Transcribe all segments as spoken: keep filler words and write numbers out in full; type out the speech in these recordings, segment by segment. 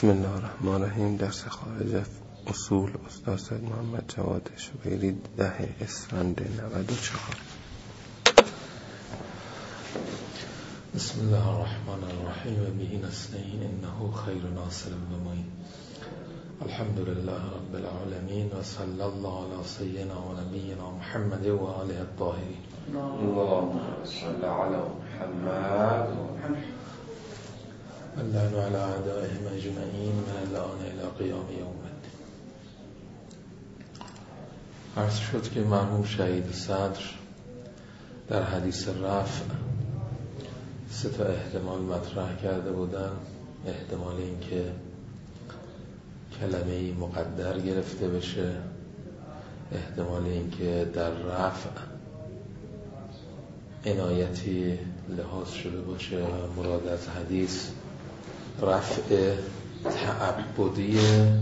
بسم الله الرحمن الرحیم. درس خارج از اصول استاد سید محمد جواد شبیری، ده اسفند نود و چهار. بسم الله الرحمن الرحیم و به نستعین انه خیر ناصر و معین. الحمد لله رب العالمین و صلی الله علی سیدنا و نبینا محمد و آله الطاهرین. اللهم صل علی محمد اللعنة على أعدائهم أجمعین من الآن إلى قیام یوم الدین. عرض شد که مرحوم شهید صدر در حدیث رفع سه تا احتمال مطرح کرده بودن. احتمال این که کلمه‌ای مقدر گرفته بشه، احتمال این که در رفع عنایتی لحاظ شده باشه و مراد از حدیث رفع تعبدی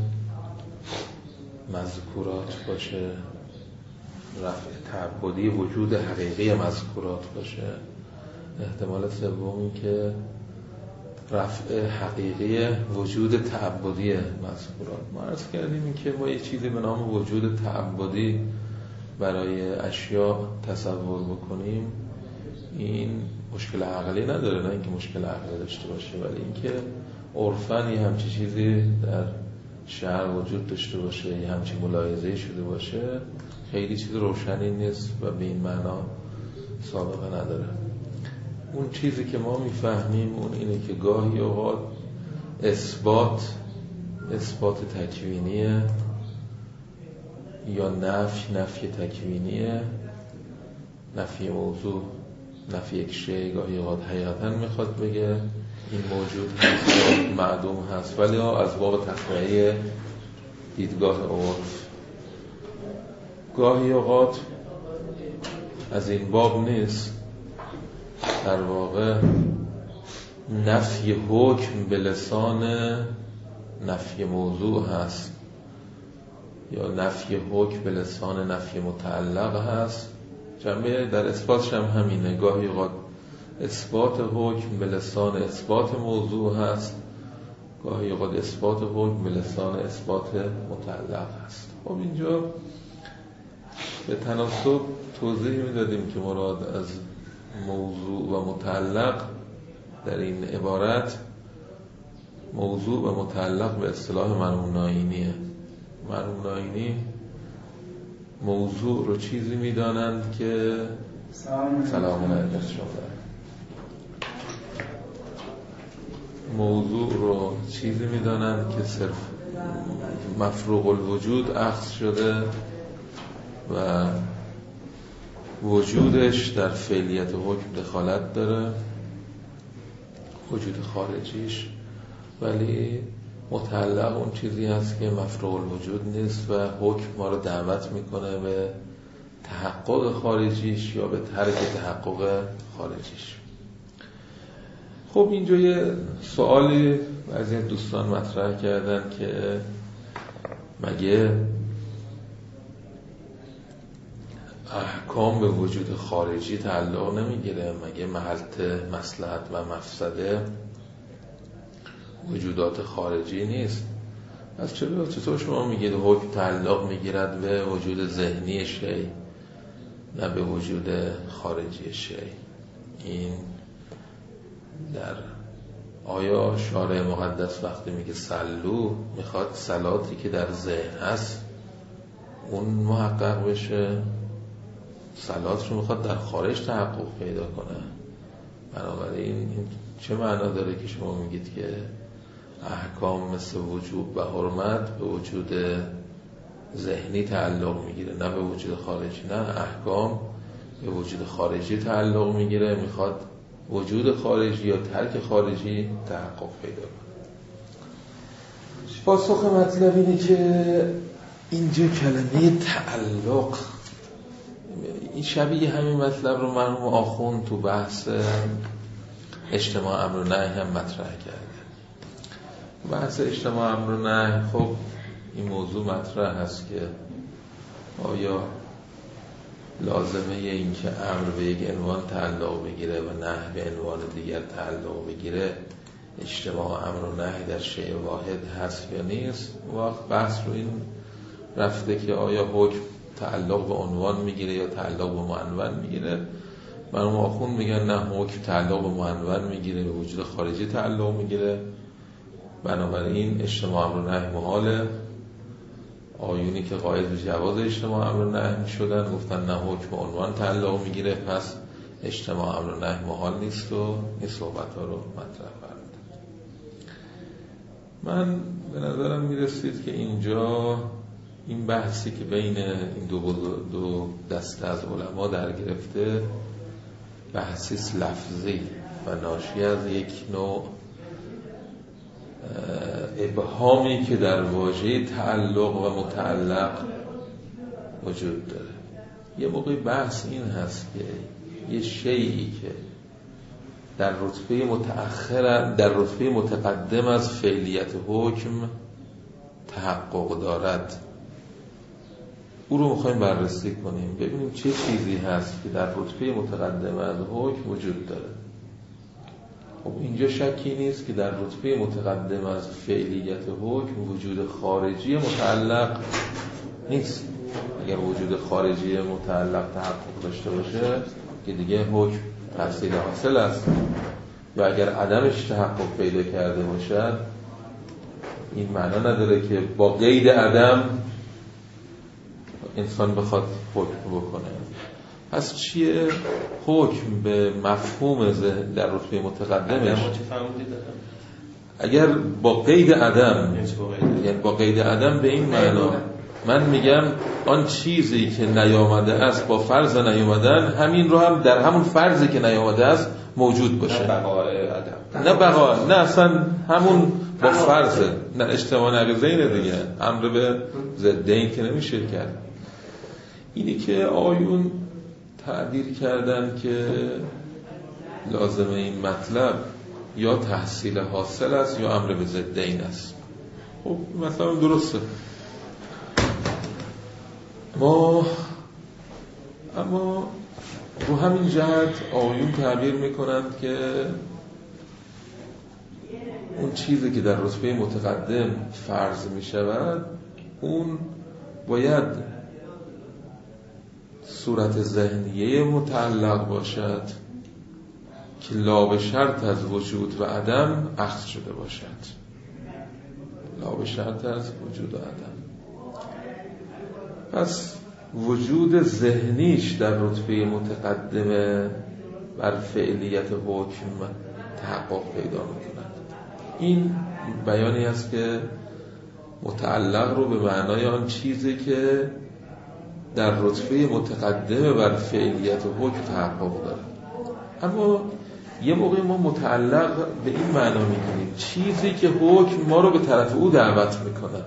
مذکورات باشه، رفع تعبدی وجود حقیقی مذکورات باشه. احتمال سومی که رفع حقیقی وجود تعبدی مذکورات. ما عرض کردیم که ما یه چیزی به نام وجود تعبدی برای اشیاء تصور بکنیم، این مشکل عقلی نداره، نه اینکه مشکل عقلی داشته باشه، ولی اینکه عرفاً یه همچی چیزی در شرع وجود داشته باشه، یه همچی ملاحظه‌ای شده باشه، خیلی چیز روشنی نیست و به این معنا سابقه نداره. اون چیزی که ما میفهمیم اون اینه که گاهی اوقات اثبات اثبات تکوینیه یا نفی نفی تکوینیه، نفی موضوع نفی یک شی. گاهی اوقات حقیقتا میخواد بگه این موجود هست یا معدوم هست، ولی از باب تقویه دیدگاه عرف. گاهی اوقات از این باب نیست، در واقع نفی حکم به لسان نفی موضوع هست یا نفی حکم به لسان نفی متعلق هست. جنبه در اثباتش هم همینه، گاهی اوقات اثبات حکم به لسان اثبات موضوع هست، گاهی اوقات اثبات حکم به لسان اثبات متعلق هست. خب اینجا به تناسب توضیح میدادیم که مراد از موضوع و متعلق در این عبارت، موضوع و متعلق به اصطلاح مرحوم ناینیه. مرحوم ناینی موضوع رو چیزی میدانند که سلام علیکم شما موضوع رو چیزی میدانند که صرف مفروغ الوجود اخذ شده و وجودش در فعلیت حکم دخالت داره، وجود خارجیش، ولی متعلق اون چیزی هست که مفروغ الوجود نیست و حکم ما رو دعوت میکنه به تحقق خارجیش یا به ترک تحقق خارجیش. خب اینجا یه سوالی بعضی از دوستان مطرح کردن که مگه احکام به وجود خارجی تعلق نمیگیره؟ مگه محلت مصلحت و مفسده وجودات خارجی نیست؟ پس چرا چطور شما میگید حکم تعلق میگیرد به وجود ذهنی شی نه به وجود خارجی شی؟ این در آیا شارع مقدس وقتی میگه صلو میخواد صلاتی که در ذهن هست اون محقق بشه؟ صلات رو میخواد در خارج تحقق پیدا کنه. بنابراین این چه معنا داره که شما میگید که احکام مثل وجوب و حرمت به وجود ذهنی تعلق میگیره نه به وجود خارجی؟ نه، احکام به وجود خارجی تعلق میگیره، میخواد وجود خارجی یا ترک خارجی تحقق پیدا کنه. پاسخ مطلب اینه که اینجا کلمه تعلق این شبیه همین مطلب رو مرحوم آخوند تو بحث اجتماع امر و نهی هم مطرح کرده. بحث اجتماع امر و نهی، خب این موضوع مطرح هست که آیا لازمه این که امر به یک عنوان تعلق بگیره و نهی به عنوان دیگر تعلق بگیره اجتماع امر و نهی در شیء واحد هست یا نیست. وقت بحث رو این رفته که آیا حکم تعلق به عنوان میگیره یا تعلق به معنون میگیره. مرحوم آخوند میگن نه، حکم تعلق به معنون میگیره، به وجود خارجی تعلق میگیره، بنابراین اجتماع امر و نهی محاله. آیونی که قائل به جواز اجتماع امر و نهی میشدن گفتن نه، حکم به عنوان تعلق میگیره، پس اجتماع امر و نهی محال نیست و این صحبت ها رو مطرح فرمودن. من به نظرم میرسید که اینجا این بحثی که بین این دو, دو دسته از علما در گرفته بحثی لفظی و ناشی از یک نوع ابهامی که در واژه تعلق و متعلق وجود داره. یه موقع بحث این هست که یه شیئی که در رتبه متأخر در رتبه متقدم از فعلیت حکم تحقق دارد، او رو میخوایم بررسی کنیم، ببینیم چه چیزی هست که در رتبه متقدم از حکم وجود داره. خب اینجا شکی نیست که در رتبه متقدم از فعلیت حکم وجود خارجی متعلق نیست. اگر وجود خارجی متعلق تحقق داشته باشه که دیگه حکم تحصیل حاصل است، و اگر عدمش تحقق پیدا کرده باشد این معنا نداره که با قید عدم انسان بخواد حکم بکنه. پس چیه حکم به مفهوم در رتبه متقدمش؟ اگر با قید عدم، یعنی با قید عدم به این معنا من میگم آن چیزی که نیامده است با فرض نیامدن، همین رو هم در همون فرضی که نیامده است موجود باشه، نه بقای عدم، نه بقای، نه اصلا همون با فرضه، نه اجتماع نقیضین دیگه، امر به ضدین که نمیشه کرد. اینی که آیون تعبیر کردن که لازمه این مطلب یا تحصیل حاصل است یا امر به ضدین است. خب مثلا درسته، ما اما رو همین جهت آیون تعبیر میکنند که اون چیزی که در رتبه متقدم فرض میشود اون باید صورت ذهنیه متعلق باشد که لا به شرط از وجود و عدم اخذ شده باشد. لا به شرط از وجود و عدم. پس وجود ذهنیش در رتبه متقدمه بر فعلیت حکم تحقق پیدا می‌کند. این بیانی است که متعلق رو به معنای آن چیزی که در رتبه متقدمه بر فعلیت حکم تحقق داره. اما یه موقع ما متعلق به این معنا می‌گیریم چیزی که حکم ما رو به طرف او دعوت می‌کنه.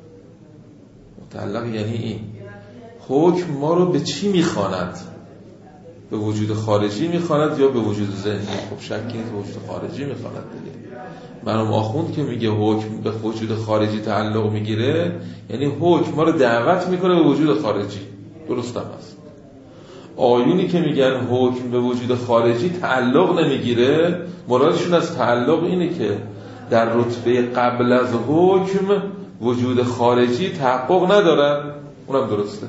متعلق یعنی این حکم ما رو به چی میخواند؟ به وجود خارجی میخواند یا به وجود ذهنی؟ خب شکی نیست به وجود خارجی میخواند دیگه. مرحوم آخوند که میگه حکم به وجود خارجی تعلق میگیره، یعنی حکم ما رو دعوت میکنه به وجود خارجی. درست هم هست. آیونی که میگن حکم به وجود خارجی تعلق نمیگیره، مرادشون از تعلق اینه که در رتبه قبل از حکم وجود خارجی تحقق ندارد. اونم درسته.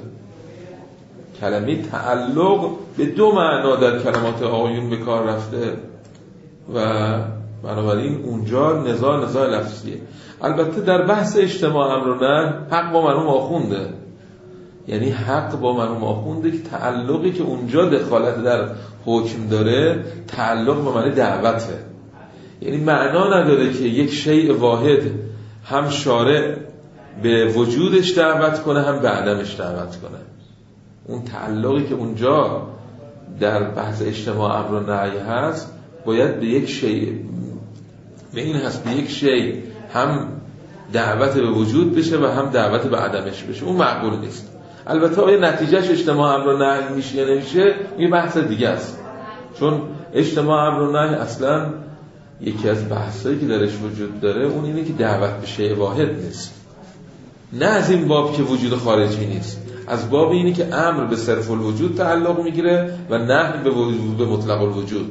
کلمه تعلق به دو معنا در کلمات آیون به کار رفته و بنابراین اونجا نزاع نزاع لفظیه. البته در بحث اجتماع امر و نهی حق با مرحوم آخونده، یعنی حق با مرحوم آخونده که تعلقی که اونجا دخالت در حکم داره تعلق به معنی دعوته، یعنی معنا نداره که یک شیء واحد هم شارع به وجودش دعوت کنه هم به عدمش دعوت کنه. اون تعلقی که اونجا در بحث اجتماع امر و نهی هست باید به یک شیء، به این هست به یک شیء هم دعوت به وجود بشه و هم دعوت به عدمش بشه. اون معقول نیست. البته آیا نتیجهش اجتماع امر و نهی میشه یا نمیشه این بحث دیگه است، چون اجتماع امر و نهی اصلا یکی از بحثایی که درش وجود داره اون اینه که دعوت به شیء واحد نیست، نه از این باب که وجود خارجی نیست، از باب اینه که امر به صرف الوجود تعلق میگیره و نهی به, به مطلق الوجود.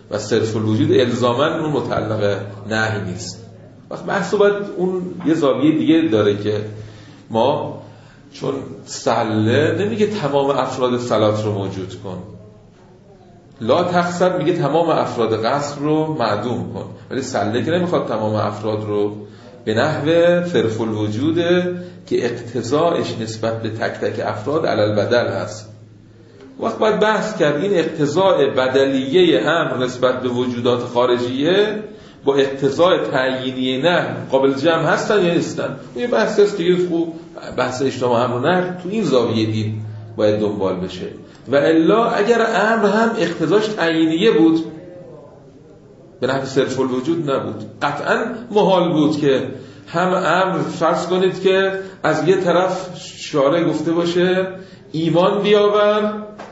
و صرف الوجود الزاماً اون متعلق نهی نیست. وقت بحث باید اون یه زاویه دیگه داره که ما چون سله نمیگه تمام افراد صلات رو موجود کن، لا تقصر میگه تمام افراد قصر رو معدوم کن، ولی سله که نمیخواد تمام افراد رو به نحو صرف الوجوده که اقتضاعش نسبت به تک تک افراد علی البدل هست. وقت باید بحث کرد این اقتضاع بدلیه امر نسبت به وجودات خارجیه با اقتضاع تعیینی نه قابل جمع هستن یا نیستن. این بحث است که خوب بحث اجتماع امر و نه تو این زاویه دید باید دنبال بشه. و الا اگر امر هم اقتضاش تعیینیه بود به نحو صرف الوجود نبود، قطعا محال بود که هم امر فرض کنید که از یه طرف شارع گفته باشه ایمان بیاور،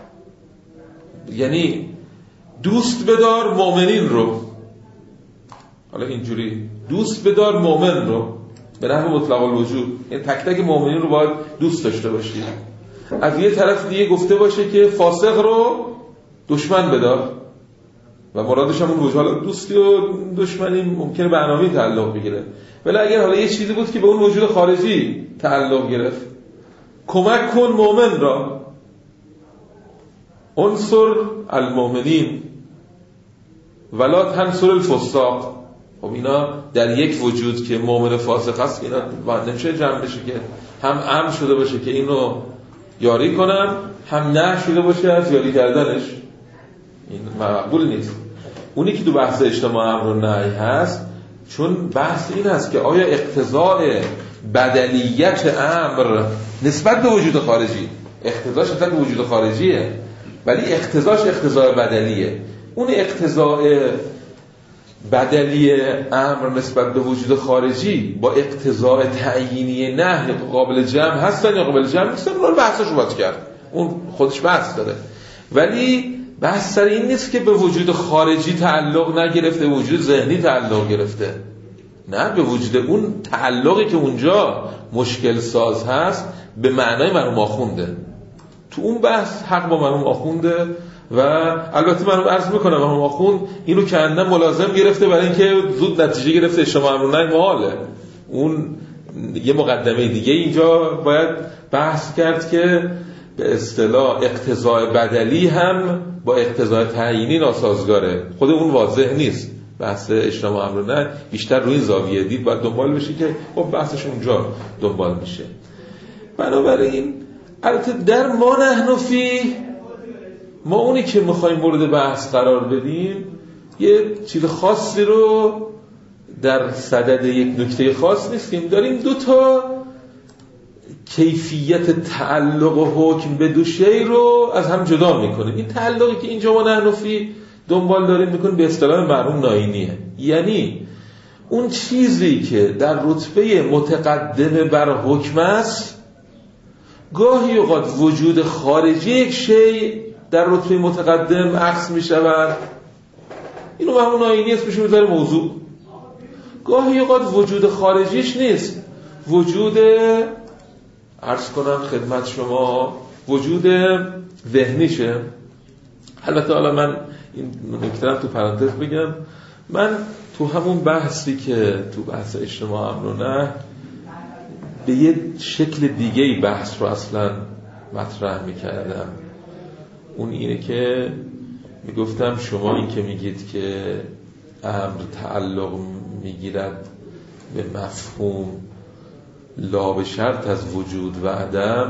یعنی دوست بدار مؤمنین رو، حالا اینجوری دوست بدار مؤمن رو به نحو مطلق الوجود، یعنی تک تک مؤمنین رو باید دوست داشته باشی. از یه طرف دیگه گفته باشه که فاسق رو دشمن بدار و مرادش هم اون وجود، حالا دوستی و دشمنی ممکنه به عناوین تعلق بگیره، ولی اگر حالا یه چیزی بود که به اون وجود خارجی تعلق گرفت، کمک کن مؤمن را، انصر المؤمنین ولا تنصر الفساق. خب اینا در یک وجود که مؤمن فاسق هست اینا باید نمیشه جمع بشه که هم امر شده باشه که اینو یاری کنم، هم نه شده باشه از یاری کردنش. این معقول نیست. اونی که تو بحث اجتماع امر و نهی هست، چون بحث این هست که آیا اقتضاء بدلیت امر نسبت به وجود خارجی، اقتضاش نسبت به وجود خارجیه ولی اقتضاش اقتضاء بدلیه، اون اقتضاء بدلی امر نسبت به وجود خارجی با اقتضاء تعیینی نهی قابل جمع هستن یا قابل جمع نیستن، اون رو بحثش رو باید کرد، اون خودش بحث داره. ولی بحث سر این نیست که به وجود خارجی تعلق نگرفته، وجود ذهنی تعلق گرفته، نه، به وجود اون تعلقی که اونجا مشکل ساز هست به معنای مرحوم آخونده. تو اون بحث حق با مرحوم آخونده و البته من عرض میکنم مرحوم آخوند اینو کندن ملازم گرفته برای اینکه زود نتیجه گرفته اجتماع امر و نهی محاله. اون یه مقدمه دیگه اینجا باید بحث کرد که به اصطلاح اقتضاء بدلی هم با اقتضاء تعیینی ناسازگاره، خود اون واضح نیست. بحث اجتماع امر و نهی بیشتر روی این زاویه دید باید دنبال بشه که خب بحثش اونجا دنبال میشه. بنابراین البته در ما نحن فی، ما اونی که میخوایم مورد بحث قرار بدیم یه چیز خاصی رو در صدد یک نکته خاص نیستیم، داریم دو تا کیفیت تعلق و حکم به دو شی رو از هم جدا میکنیم. این تعلقی که اینجا ما نحن فی دنبال داریم میکنیم به اصطلاح مرحوم ناینیه، یعنی اون چیزی که در رتبه متقدم بر حکم است گاهی اوقات وجود خارجی یک شی در رتبه متقدم عکس می شود، اینو مرحوم ناینی اسمش میذاره موضوع. گاهی اوقات وجود خارجیش نیست، وجود عرض کنم خدمت شما وجود ذهنیشه. البته حالا من این نکته تو پرانتز بگم، من تو همون بحثی که تو بحث اجتماع امر و نهی به یه شکل دیگه بحث رو اصلا مطرح میکردم. اون اینه که میگفتم شما این که میگید که امر تعلق میگیرد به مفهوم لا به شرط از وجود و عدم،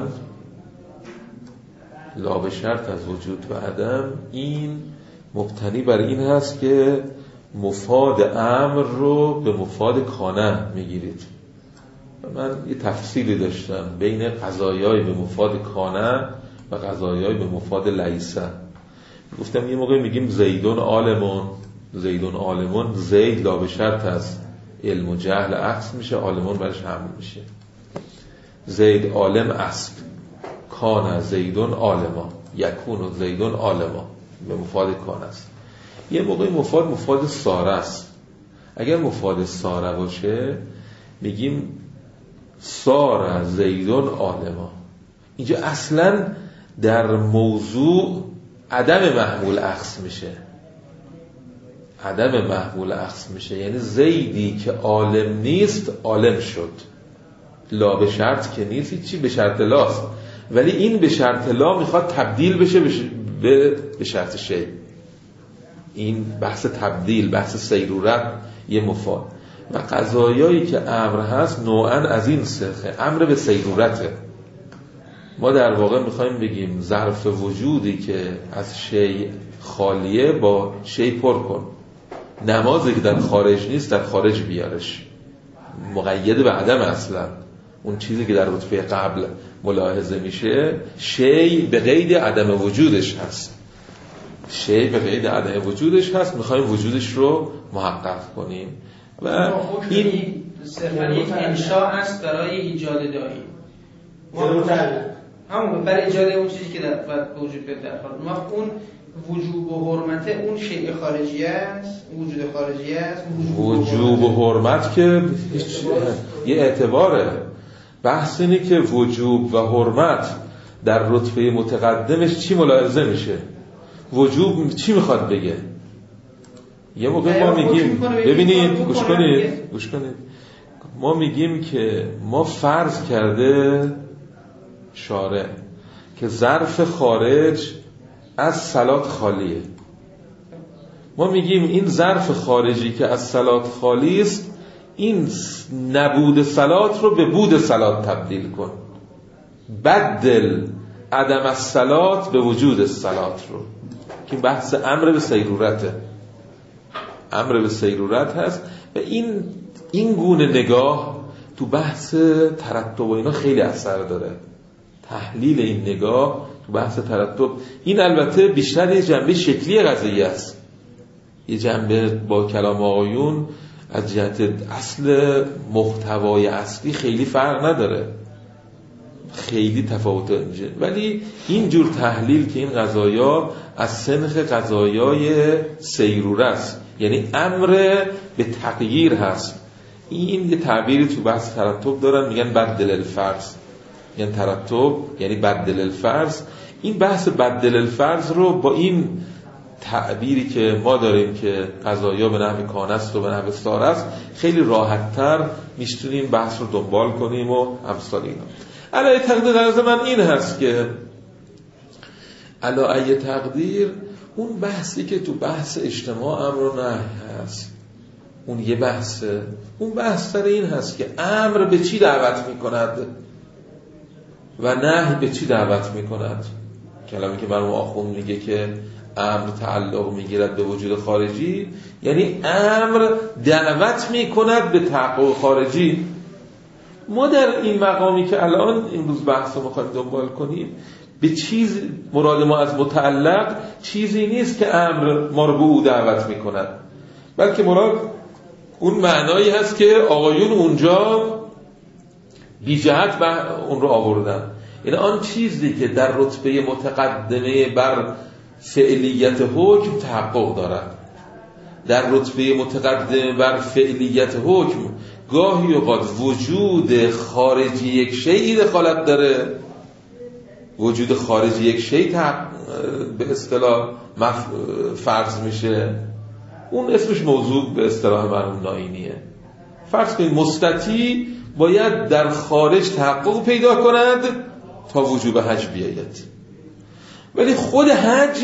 لا به شرط از وجود و عدم، این مبتنی بر این هست که مفاد امر رو به مفاد کانه میگیرید. من یه تفصیلی داشتم بین قضایای به مفاد کانه و قضایای به مفاد لیسه. گفتم یه موقع میگیم زیدون عالمون، زیدون عالمون، زید لا به شرط از علم و جهل عکس میشه، عالمون برش حمل میشه. زید عالم اسب، کان زیدون عالما، یکون زیدون عالما، به مفاد کان است. یه موقع مفاد مفاد ساره است. اگر مفاد ساره باشه میگیم ساره زیدون عالما. اینجا اصلا در موضوع عدم محمول عکس میشه، عدم محمول اخذ میشه. یعنی زیدی که عالم نیست عالم شد، لا به شرط که نیست، چی به شرط لاست، ولی این به شرط لا میخواد تبدیل بشه به به شرط شی. این بحث تبدیل، بحث سیرورت یه مفاد. و قضایایی که امر هست نوعا از این سخه، امر به سیرورته. ما در واقع میخوایم بگیم ظرف وجودی که از شی خالیه با شی پر کن. نمازی که در خارج نیست در خارج بیارش، مقید به عدم اصلا. اون چیزی که در رتبه قبل ملاحظه میشه، شی به قید عدم وجودش هست، شی به قید عدم وجودش هست، میخوایم وجودش رو محقق کنیم. و این صرفا یک انشاء است برای ایجاد دایی، همون برای ایجاد اون چیزی که در وجود بیاد در حال ما. اون وجوب و حرمت اون شیء خارجی است، وجود خارجی است. وجوب و حرمت که یه اعتباره. بحث اینه که وجوب و حرمت در رتبه متقدمش چی ملاحظه میشه. وجوب چی میخواد بگه؟ یه موقع ما میگیم، ببینید گوش کنید گوش کنید ما میگیم که ما فرض کرده شارع که ظرف خارج از صلات خالیه. ما میگیم این ظرف خارجی که از صلات خالی است، این نبود صلات رو به بود صلات تبدیل کن. بدل عدم الصلات به وجود الصلات رو، که بحث امر به سیرورته، امر به سیرورت هست. و این این گونه نگاه تو بحث ترتب و اینا خیلی اثر داره. تحلیل این نگاه تو بحث ترتب، این البته بیشتر یه جنبه شکلی قضیه است، یه جنبه با کلام آقایون از جهت اصل محتوای اصلی خیلی فرق نداره، خیلی تفاوت میشه. ولی این جور تحلیل که این قضایا از سنخ قضایای سیروره است، یعنی امر به تغییر هست. این یه تعبیری تو بحث ترتب دارن، میگن بدل الفرض، یعنی ترتب یعنی بدل الفرض. این بحث بدل الفرض رو با این تعبیری که ما داریم که قضایا به نحو کان است و به نحو صار است خیلی راحت‌تر میتونیم بحث رو دنبال کنیم و امثال اینا. علی تقدیر غرض من این هست که علی تقدیر اون بحثی که تو بحث اجتماع امر و نهی هست، اون یه بحثه. اون بحث سر این هست که امر به چی دعوت میکند و نهی به چی دعوت میکند. کلمه که مرحوم آخوند میگه که امر تعلق میگیرد به وجود خارجی، یعنی امر دعوت میکند به تحقق خارجی. ما در این مقامی که الان امروز بحث رو میخوایم دنبال کنیم، به چیز مراد ما از متعلق چیزی نیست که امر ما رو به او دعوت میکند، بلکه مراد اون معنایی هست که آقایون اونجا بی جهت اون رو آوردن. یعنی آن چیزی که در رتبه متقدمه بر فعلیت حکم تحقق دارد، در رتبه متقدمه بر فعلیت حکم گاهی اوقات وجود خارجی یک شیء دخالت داره، وجود خارجی یک شیء به اصطلاح فرض میشه، اون اسمش موضوع به اصطلاح مرحوم ناینیه. فرض کنید مستطیع باید در خارج تحقق پیدا کند تا وجوب حج بیاید، ولی خود حج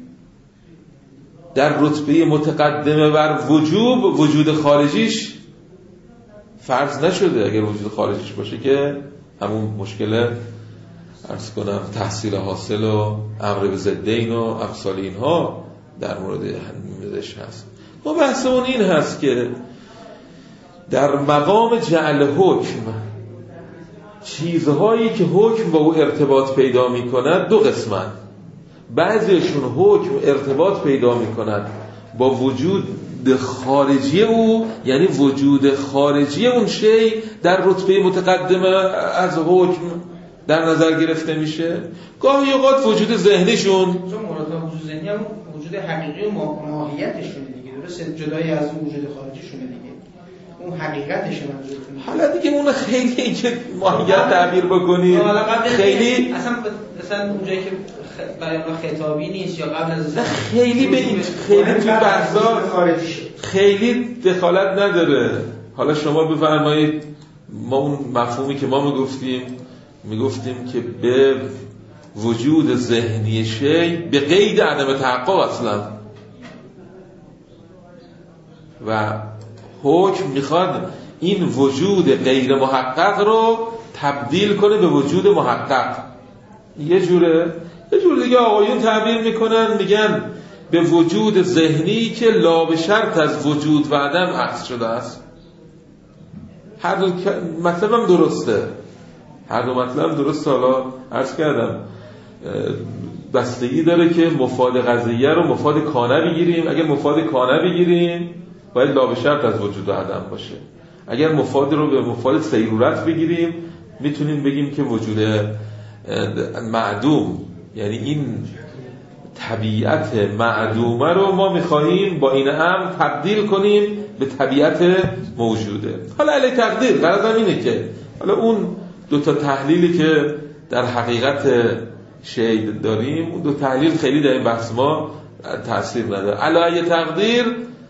در رتبه متقدمه بر وجوب وجود خارجیش فرض نشده. اگر وجود خارجیش باشه که همون مشکل عرض کنم تحصیل حاصل و امر به ضدین و امثال اینها در مورد همینش هست. ما بحثمون این هست که در مقام جعل حکم چیزهایی که حکم با او ارتباط پیدا می کند دو قسمن. بعضیشون حکم ارتباط پیدا می کند با وجود خارجی او، یعنی وجود خارجی اون شی در رتبه متقدمه از حکم در نظر گرفته میشه. گاهی اوقات وجود ذهنیشون، چون مراد وجود ذهنی هم وجود حقیقی و ماهیتشونه دیگه، درسته؟ جدای از اون وجود خارجیشونه دیگه، اون حقیقتشه منظورتون. حالا دیگه اون خیلی که ماهیت تعبیر بکنید خیلی اصلا مثلا اونجایی که بیان خطابی نیست یا قبل از نه خیلی به این خیلی تو بحثا خیلی دخالت نداره. حالا شما بفرمایید ما اون مفهومی که ما میگفتیم میگفتیم که به وجود ذهنی شی به قید عدم تحقق اصلا و حکم میخواد این وجود غیر محقق رو تبدیل کنه به وجود محقق. یه جوره یه جور دیگه آقایون تعبیر میکنن میگن به وجود ذهنی که لا به شرط از وجود و عدم عکس شده است. هر دو مطلب هم درسته، هر دو مطلب درسته. حالا عرض کردم بستگی داره که مفاد قضیه رو مفاد کانه بگیریم. اگر مفاد کانه بگیریم باید لا به شرط از وجود و عدم باشه. اگر مفاد رو به مفاد سیرورت بگیریم میتونیم بگیم که وجود معدوم، یعنی این طبیعت معدومه رو ما میخواهیم با این امر تبدیل کنیم به طبیعت موجوده. حالا علی تقدیر غرضم اینه که حالا اون دو تا تحلیلی که در حقیقت شی داریم اون دو تحلیل خیلی در این بحث ما تأثیر نداره. علی تقدیر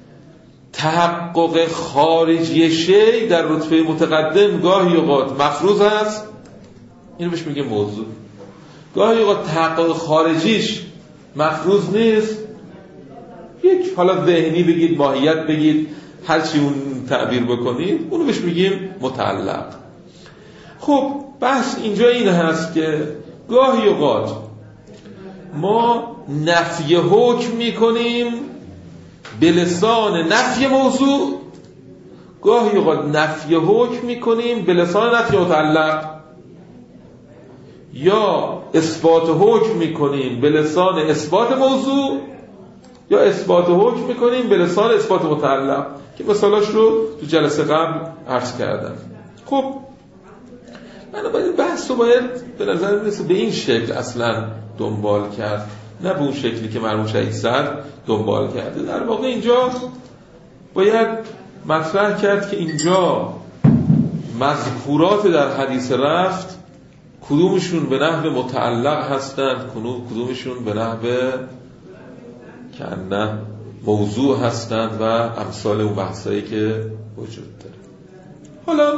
تحقق خارجی شی در رتبه متقدم گاهی اوقات مفروض هست، اینو بهش میگه موضوع. گاهی اوقات تحقق خارجیش مفروض نیست، یک حالا ذهنی بگید ماهیت بگید هر چی اون تعبیر بکنید اونو بهش میگیم متعلق. خب بحث اینجا این هست که گاهی اوقات ما نفی حکم میکنیم به لسان نفی موضوع، گاهی اوقات نفی حکم میکنیم به لسان نفی متعلق، یا اثبات حکم میکنیم به لسان اثبات موضوع، یا اثبات حکم میکنیم به لسان اثبات متعلق که مثالاش رو تو جلسه قبل عرض کردم. خب من باید بحث رو باید به نظر میرسه به این شکل اصلا دنبال کرد، نه به اون شکلی که مرحوم شهید صدر دنبال کرده. در واقع اینجا باید مطرح کرد که اینجا مذکورات در حدیث رفت کدومشون به نحو متعلق هستند، کدومشون به نحو که نه موضوع هستند و امثال اون بحثایی که وجود داره. حالا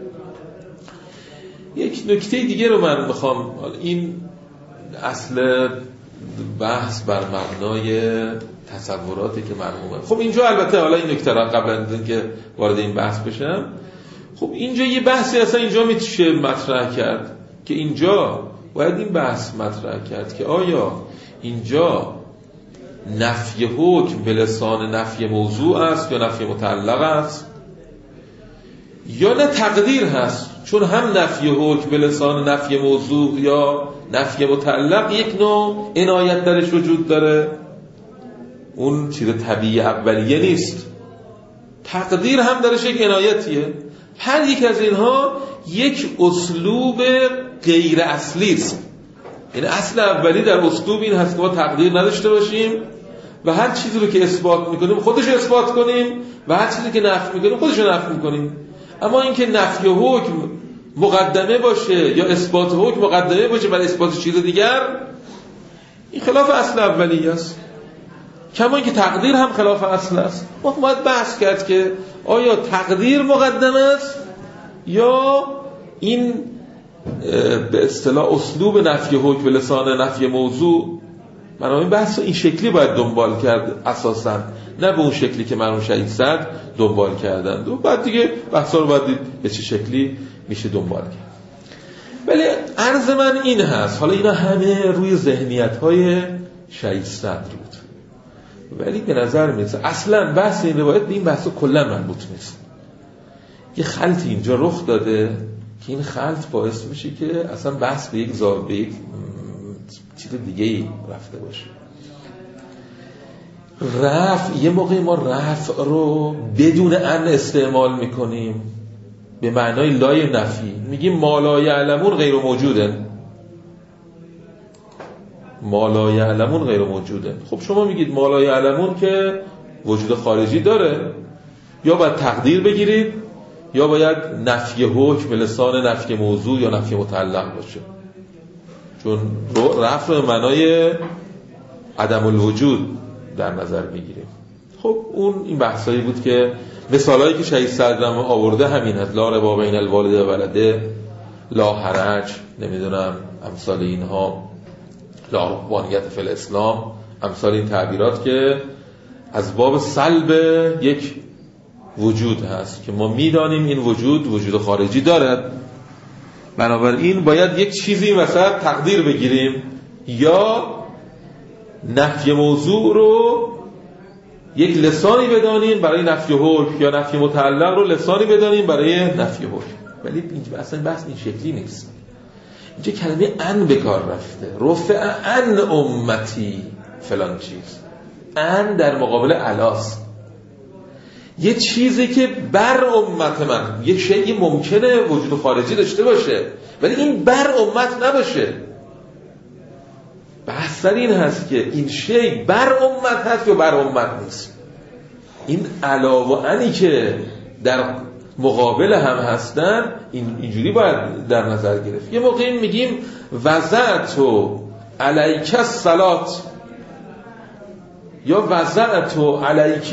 یک نکته دیگه رو من میخوام، این اصل بحث بر مبنای تصوراتی که مرحومه. خب اینجا البته حالا این نکته را قبل از اینکه وارد این بحث بشم، خب اینجا یه بحثی اصلا اینجا میشه مطرح کرد که اینجا باید این بحث مطرح کرد که آیا اینجا نفی حکم به لسان نفی موضوع است یا نفی متعلق است، یا نه تقدیر هست، چون هم نفی حکم به لسان نفی موضوع یا نفی متعلق یک نوع عنایت درش وجود داره، اون چیز طبیعی اولیه نیست، تقدیر هم درش یک عنایتیه. هر یک از اینها یک اسلوب غیر اصلی است. یعنی اصل اولی در اسلوب این هست که ما تقدیر نداشته باشیم و هر چیزی رو که اثبات میکنیم خودش رو اثبات کنیم و هر چیزی که نفی میکنیم خودش رو نفی میکنیم. اما اینکه نفی حکم مقدمه باشه یا اثبات حکم مقدمه باشه بر اثبات چیز دیگر، این خلاف اصل اولی است. کما اینکه تقدیر هم خلاف اصل است. ما باید بحث کرد که آیا تقدیر مقدم است یا این به اصطلاح اسلوب نفی حکم به لسان نفی موضوع. بنابراین بحث این شکلی باید دنبال کرد اساساً، نه به اون شکلی که مرحوم شهید صدر دنبال کردند و بعد دیگه بحثا رو باید دید به چه شکلی میشه دنبال کرد. ولی عرض من این هست، حالا اینا همه روی ذهنیت‌های شهید صدر بود، ولی به نظر میرسه اصلا بحث این روایت به این بحثا کلا مربوط نیست. یه خلطی اینجا رخ داده که این خلط باعث میشه که اصلا بحث به یک زاویه به یک چیز دیگه ای رفته باشه. رفع، یه موقعی ما رفع رو بدون ان استعمال میکنیم به معنای لای نفی، میگیم ما لا یعلمون غیر موجوده، ما لا یعلمون غیر موجوده. خب شما میگید ما لا یعلمون که وجود خارجی داره، یا باید تقدیر بگیرید یا باید نفی حکم به لسان نفی موضوع یا نفی متعلق باشه. چون رفع به معنای عدم الوجود در نظر میگیریم. خب اون این بحثایی بود که مثالایی که شهید صدرم آورده همین هست، لا ربا بین الوالد و ولده، لا حرج، نمیدونم امثال اینها، لا رهبانیت فی الاسلام، امثال این تعبیرات که از باب سلب یک وجود هست که ما میدانیم این وجود وجود خارجی دارد، بنابراین باید یک چیزی مثلا تقدیر بگیریم یا نفی موضوع رو یک لسانی بدانیم برای نفی حکم یا نفی متعلق رو لسانی بدانیم برای نفی حکم. ولی اصلا بحث این شکلی نیست. اینجا کلمه ان به کار رفته، رفع ان امتی فلان چیز، ان در مقابل علاست، یه چیزی که بر امت من، یک شیئی ممکنه وجود خارجی داشته باشه ولی این بر امت نباشه. بحث این هست که این شی بر امت هست یا بر امت نیست. این علاوه انی که در مقابل هم هستن این اینجوری باید در نظر گرفت. یه موقعی میگیم وضعتو علیک الصلات یا وضعتو علیک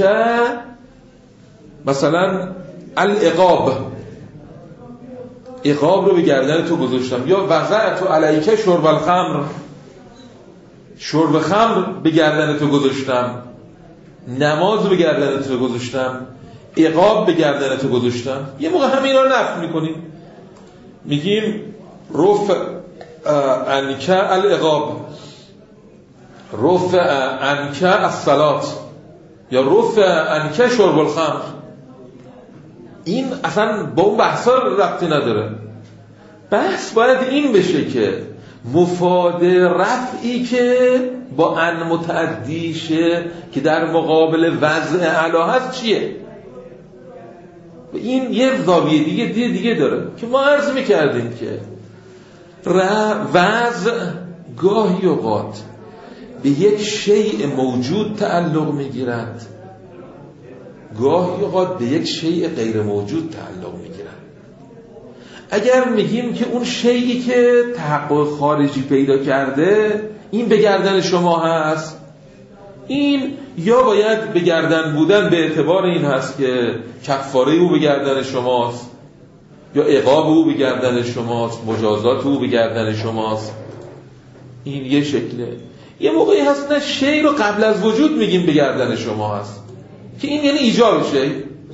مثلا العقاب، عقاب رو به گردن تو گذاشتم، یا وضعتو علیک شرب الخمر، شرب خمر به گردن تو گذاشتم، نماز به گردن تو گذاشتم، عقاب به گردن تو گذاشتم. یه موقع همین رو نفی میکنیم، میگیم رفع عنک العقاب، رفع عنک الصلات یا رفع عنک شرب الخمر. این اصلا با اون بحثا ربطی نداره. بحث باید این بشه که مفاد رفعی که با ان متعدیشه که در مقابل وضع علا هست چیه؟ این یه زاویه دیگه دیگه دیگه داره که ما عرض میکردیم که وضع گاهی اوقات به یک شیء موجود تعلق میگیرد، گاهی اوقات به یک شیء غیر موجود تعلق میگیرد. اگر میگیم که اون شیئی که تحقق خارجی پیدا کرده این به گردن شما هست، این یا باید به گردن بودن به اعتبار این هست که کفاره او به گردن شماست یا عقاب او به گردن شماست، مجازات او به گردن شماست. این یه شکله. یه موقعی هست نه شی رو قبل از وجود میگیم به گردن شما هست که این یعنی ایجاب شی.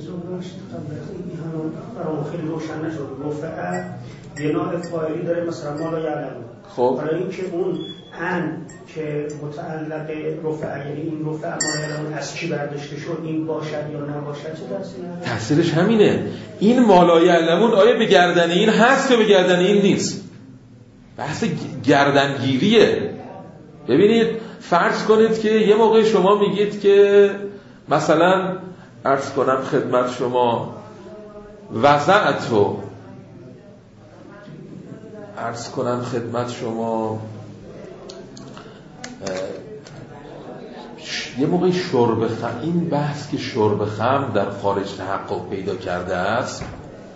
خیلی روشن نشد. رفع یه نوع فاعلی داره مثلا ما لا یعلم. خب برای اینکه اون ان که متعلق رفع یعنی این رفع ما یعلم از کی برداشته شد این باشد یا نباشد چه تأثیری داره؟ تأثیرش همینه. این ما لا یعلمون آیا به گردن این هست یا به گردن این نیست؟ بحث گردنگیریه. ببینید فرض کنید که یه موقع شما میگید که مثلا عرض کنم خدمت شما وضعتو عرض کنم خدمت شما یه موقع شرب خمر، این بحث که شرب خمر در خارج تحقق پیدا کرده است،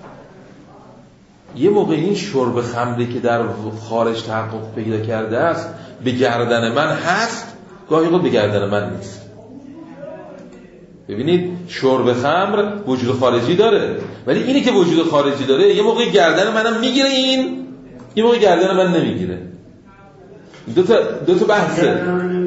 یه موقع این شرب خمری که در خارج تحقق پیدا کرده است به گردن من هست، گاهی خود به گردن من نیست. ببینید شرب خمر وجود خارجی داره ولی اینی که وجود خارجی داره یه موقع گردن منم میگیره، این یه موقع گردن من نمیگیره. دو تا دو تا بحثه.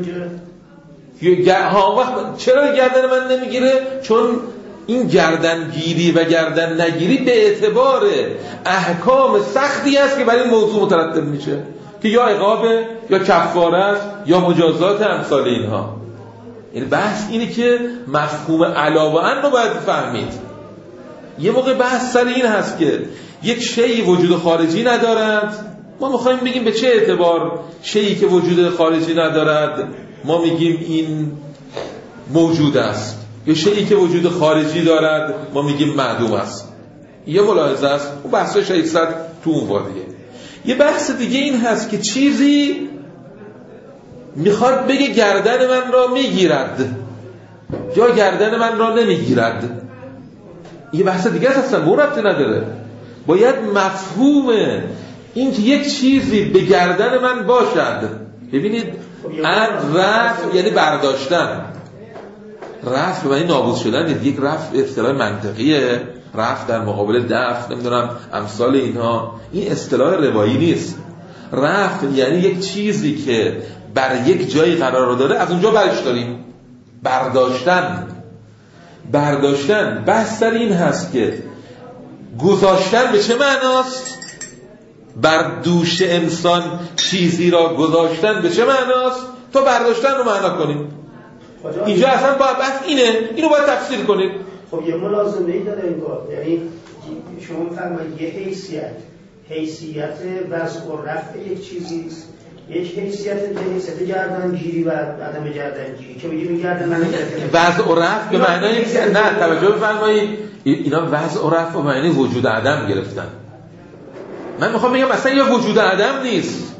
ها وقت چرا گردن من نمیگیره؟ چون این گردنگیری و گردن نگیری به اعتبار احکام سختی است که برای این موضوع مترتب میشه که یا عقابه یا کفاره است یا مجازات امثال اینها. این بحث اینه که مفهوم علاوه ان رو باید فهمید. یه موقع بحث سر این هست که یک شیء وجود خارجی ندارد، ما میخوایم بگیم به چه اعتبار شیئی که وجود خارجی ندارد ما میگیم این موجود است، یا شیئی که وجود خارجی دارد ما میگیم معدوم است. یه ملاحظه است، اون بحث شهید صدر تو اون وادیه. یه بحث دیگه این هست که چیزی میخواد بگه گردن من را میگیرد یا گردن من را نمیگیرد. یه بحث دیگه هستن، مو ربطی نداره. باید مفهوم این که یک چیزی به گردن من باشد. ببینید رفع یعنی برداشتن، رفع به معنی نابود شدن، یک رفع اصطلاح منطقیه، رفع در مقابل دفع، نمیدونم امثال اینها، این اصطلاح روایی نیست. رفع یعنی یک چیزی که بر یک جایی قرار داره از اونجا برش داریم. برداشتن برداشتن بحث سر این هست که گذاشتن به چه معناست؟ بر دوش انسان چیزی را گذاشتن به چه معناست؟ تا برداشتن رو معنا کنیم. اینجا اصلا باید بحث اینه، اینو باید تفسیر کنید. خب یه ملازمه‌ای داره این کار، یعنی شما می‌فرمایید یه حیثیت حیثیت وضع و رفع یک چیزی است، یک حیثیت حیثیت گردنگیری و عدم گردنگیری که میگیم گردن من وضع و رفع به معنی نه توجه بفرمایید، اینا وضع و رفع به معنی وجود عدم گرفتن. من میخوام بگم اصلا یا وجود عدم نیست،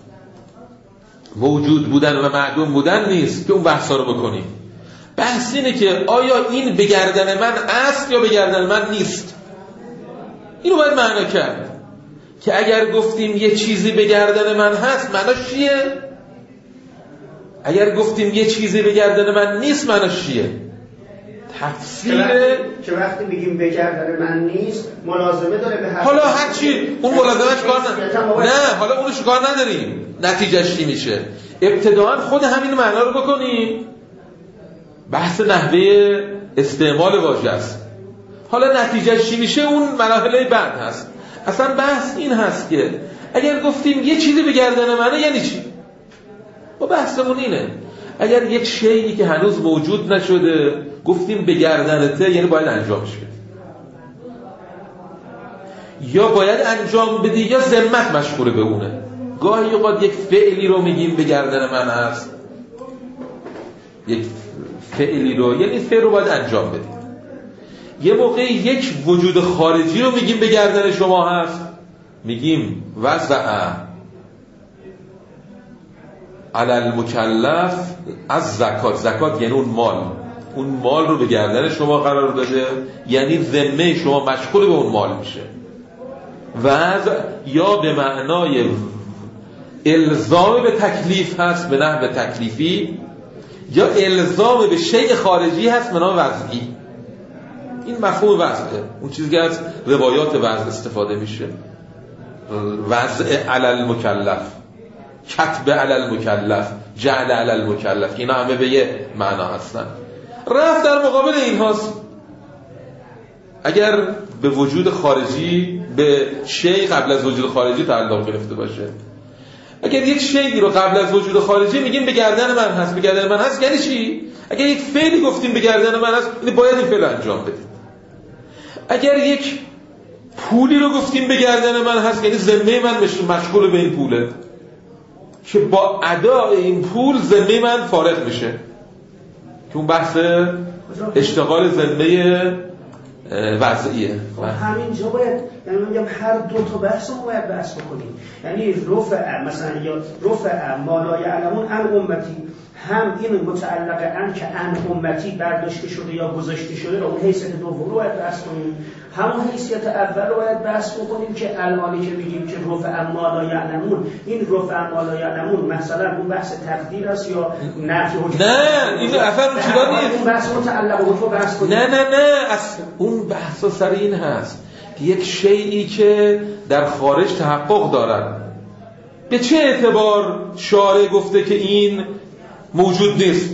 موجود بودن و معدوم بودن نیست که اون بحثا رو بکنیم. بحث اینه که آیا این به گردن من است یا به گردن من نیست. اینو باید معنا کرد که اگر گفتیم یه چیزی به گردن من هست معناش چیه؟ اگر گفتیم یه چیزی به گردن من نیست معناش چیه؟ تفسیر که وقتی میگیم به گردن من نیست ملازمه داره به هر حالا هر چی اون ملازمه‌اش کار نه نه حالا اونش کار نداریم، نتیجهش چی میشه؟ ابتداً خود همین معنا رو بکنیم. بحث نحوه استعمال واژه است. حالا نتیجهش چی میشه اون مراحل بعد هست. اصلا بحث این هست که اگر گفتیم یه چیزی به گردن منه یعنی چی؟ و بحثمون اینه اگر یک شیئی که هنوز موجود نشده گفتیم به گردنته یعنی باید انجامش بدی، یا باید انجام بدی یا ذمت مشغول به اونه. گاهی اوقات یک فعلی رو میگیم به گردن من هست، یک فعلی رو یعنی فعل رو باید انجام بدی. یه موقع یک وجود خارجی رو میگیم به گردن شما هست، میگیم وضع علی المکلف از زکات. زکات یعنی اون مال، اون مال رو به گردن شما قرار داده، یعنی ذمه شما مشغول به اون مال میشه. وضع یا به معنای الزام به تکلیف هست به نحو تکلیفی، یا الزام به شیء خارجی هست به نام وضعی. این مفهوم وضعه، اون چیزی که از روایات وضع استفاده میشه. وضع علی المکلف، کتب علی المکلف، جعل علی المکلف، اینا همه به یه معنا هستن. رفع در مقابل این هاست. اگر به وجود خارجی به شیء قبل از وجود خارجی تعلق گرفته باشه، اگر یک شیئی رو قبل از وجود خارجی میگیم به گردن من هست، به گردن من هست یعنی چی؟ اگر یک فعلی گفتیم به گردن من هست یعنی باید این فعل انجام بدیم. اگر یک پولی رو گفتیم به گردن من هست یعنی ذمه من مشغول به این پوله که با ادای این پول ذمه من فارغ میشه، که اون بحث اشتغال ذمه وضعیه. همینجا باید یعنی میگم هر دو تا بحث رو باید بحث بکنیم، یعنی رفع مثلا یا رفع ما لا یعلمون عن امتی، هم این متعلق ان که ان امتی برداشته شده یا گذاشته شده رو اون حیثیت دوم رو باید بحث کنیم، همون حیثیت اول رو باید بحث بکنیم که الانی که میگیم که رفع ما لا یعلمون، این رفع ما لا یعلمون مثلا اون بحث تقدیر است یا نفی حجت؟ نه این اصلا اون چیزا نیست. اون بحث متعلق به تو بحث کنیم. نه نه نه اصلا اون بحث سر این هست که یک شیئی که در خارج تحقق دارد، به چه اعتبار شارع گفته که این موجود نیست؟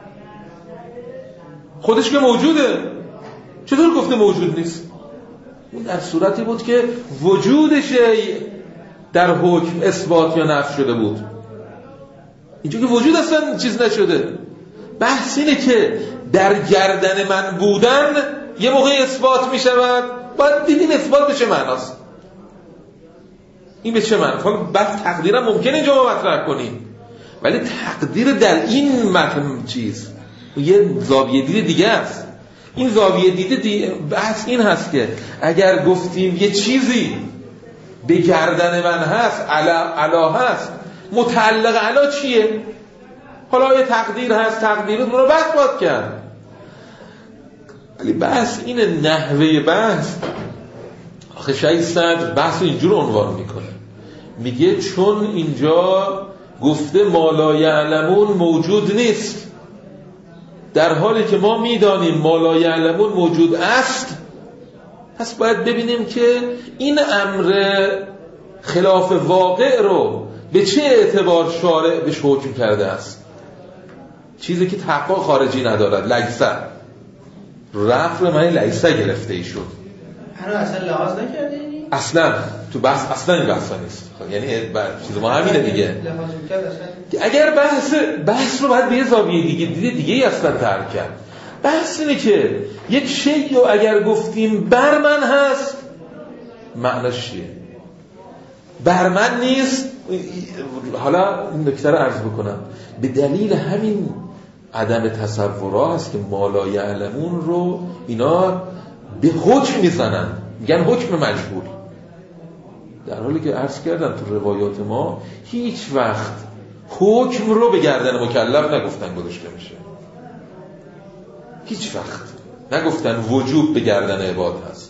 خودش که موجوده، چطور گفته موجود نیست؟ اون در صورتی بود که وجود شیء در حکم اثبات یا نفی شده بود. اینجا که وجود اصلا چیز نشده. بحث اینه که در گردن من بودن یه موقع اثبات می شود، باید دیدین اثبات به چه معناست، این به چه معناست. حالا بحث تقدیرم ممکنه اینجا ما مطرح کنیم، ولی تقدیر در این متن چیز یه زاویه دید دیگه است. این زاویه دید دیگه بحث این هست که اگر گفتیم یه چیزی به گردن من هست، علا, علا هست، متعلق علا چیه؟ حالا یه تقدیر هست، تقدیر رو بحث باید کرد، ولی بحث اینه نحوه بحث. آخه شاید صدر بحث رو اینجور عنوان میکنه میگه چون اینجا گفته ما لا یعلمون موجود نیست، در حالی که ما میدانیم ما لا یعلمون موجود است، پس باید ببینیم که این امر خلاف واقع رو به چه اعتبار شارع بهش حکم کرده است. چیزی که تحقیق خارجی ندارد، لیسه رفع رو معنی لیسه گرفته ای شد. هنو اصلا لحاظ نکرده اینی؟ اصلا تو بحث اصلا این بحثا نیست، یعنی چیز ما همینه دیگه. اگر بحث بحث رو باید به یه زاویه دیگه دیگه دیگه ای اصلا ترک کرد. بحث اینه که یک شیء رو اگر گفتیم بر من هست، معناش چیه؟ بر من نیست. حالا این نکته رو عرض بکنم، به دلیل همین عدم تصور هست که ما لا یعلمون رو اینا به حکم میزنن، میگن حکم مجهول، در حالی که عرض کردم تو روایات ما هیچ وقت حکم رو به گردن مکلف نگفتن گذاشته میشه، هیچ وقت نگفتن وجوب به گردن عباد هست.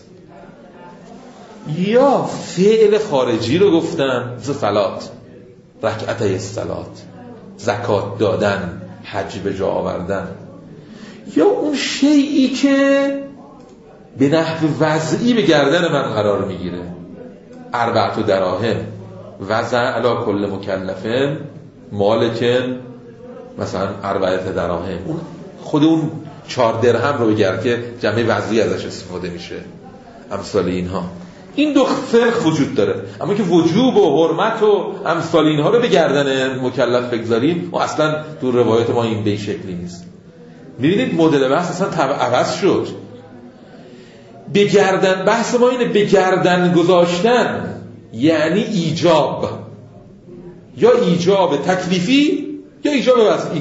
یا فعل خارجی رو گفتن، مثل صلات، رکعتای الصلات، زکات دادن، حج به جا آوردن. یا اون شیئی که به نحو وضعی به گردن من قرار میگیره، اربعت دراهم وضع علی کل مکلفن مالکن، مثلا اربعت دراهم، اون خود اون چهار درهم رو بگرد که جمعه وضعی ازش استفاده میشه، امثال اینها. این دو فرق وجود داره، اما که وجوب و حرمت و امثال اینها رو به گردن مکلف بگذاریم و اصلا تو روایت ما این به این شکلی نیست. میبینید مدل بحث اصلا تبع عوض شد. به گردن، بحث ما اینه به گردن گذاشتن یعنی ایجاب، یا ایجاب تکلیفی یا ایجاب وضعی،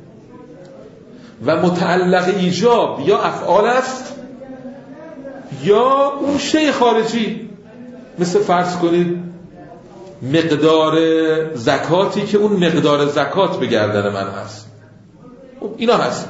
و متعلق ایجاب یا افعال است یا اون شیء خارجی، مثل فرض کنید مقدار زکاتی که اون مقدار زکات به گردن من هست، اینا هست.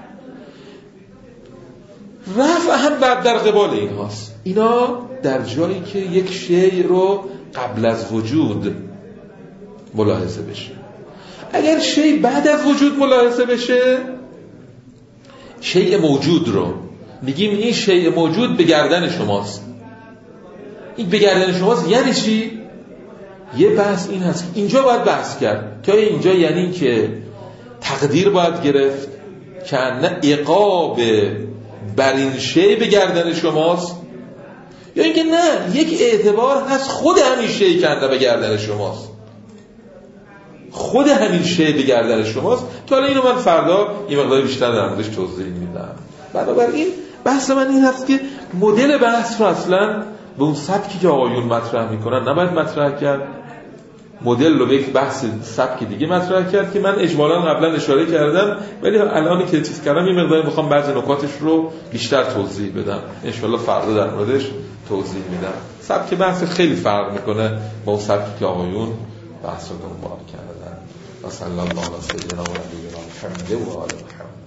رفع هم بعد در قبال این هست. اینا در جایی که یک شیء رو قبل از وجود ملاحظه بشه. اگر شیء بعد از وجود ملاحظه بشه، شیء موجود رو میگیم این شیء موجود به گردن شماست. این به گردن شماست یعنی چی؟ یه بحث این هست، اینجا باید بحث کرد که اینجا یعنی که تقدیر باید گرفت که نه عقاب بر این شیء به گردن شماست، یا اینکه نه یک اعتبار هست خود همین شیء که به گردن شماست، خود همین شیء به گردن شماست، که حالا اینو من فردا یه مقدار بیشتر در موردش توضیح میدم. بنابراین بحث من این هست که مدل بحث رو اصلا به اون سبکی که آقایون مطرح میکنن نباید مطرح کرد، مدل رو به یک بحث سبک دیگه مطرح کرد که من اجمالا قبلا اشاره کردم، ولی الان که چیز کردم این مقدار میخوام بعضی نکاتش رو بیشتر توضیح بدم، ان شاءالله فردا در موردش توضیح میدم. سبک بحث خیلی فرق میکنه با اون سبکی که آقایون بحث رو دنبال کردن. و صلی الله علی سیدنا و نبینا محمد و آله محمد.